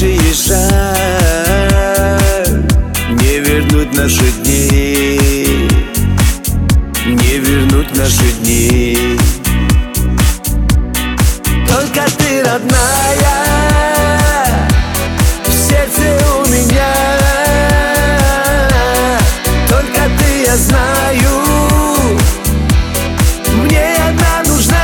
больше езжай, не вернуть наши дни, не вернуть наши дни. Только ты родная, в сердце у меня. Только ты, я знаю, мне одна нужна.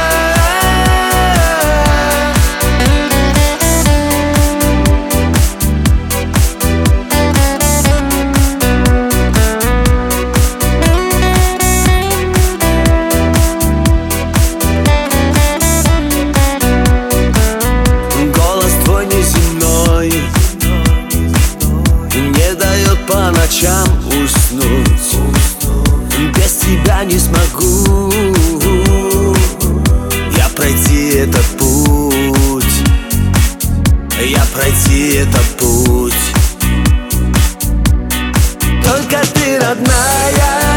По ночам уснуть, без тебя не смогу я пройти этот путь, я пройти этот путь. Только ты родная,